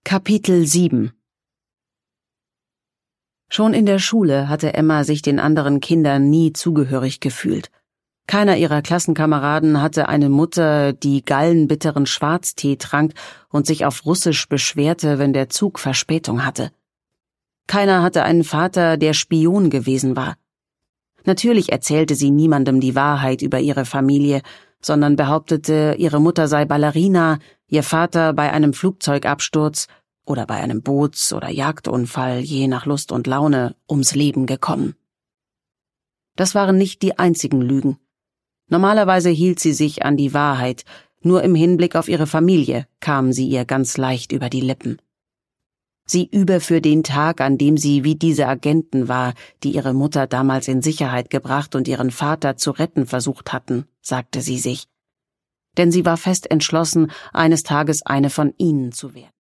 Kapitel 7 Schon in der Schule hatte Emma sich den anderen Kindern nie zugehörig gefühlt. Keiner ihrer Klassenkameraden hatte eine Mutter, die gallenbitteren Schwarztee trank und sich auf Russisch beschwerte, wenn der Zug Verspätung hatte. Keiner hatte einen Vater, der Spion gewesen war. Natürlich erzählte sie niemandem die Wahrheit über ihre Familie, sondern behauptete, ihre Mutter sei Ballerina, ihr Vater bei einem Flugzeugabsturz oder bei einem Boots- oder Jagdunfall, je nach Lust und Laune, ums Leben gekommen. Das waren nicht die einzigen Lügen. Normalerweise hielt sie sich an die Wahrheit, nur im Hinblick auf ihre Familie kam sie ihr ganz leicht über die Lippen. Sie übe für den Tag, an dem sie wie diese Agenten war, die ihre Mutter damals in Sicherheit gebracht und ihren Vater zu retten versucht hatten, sagte sie sich. Denn sie war fest entschlossen, eines Tages eine von ihnen zu werden.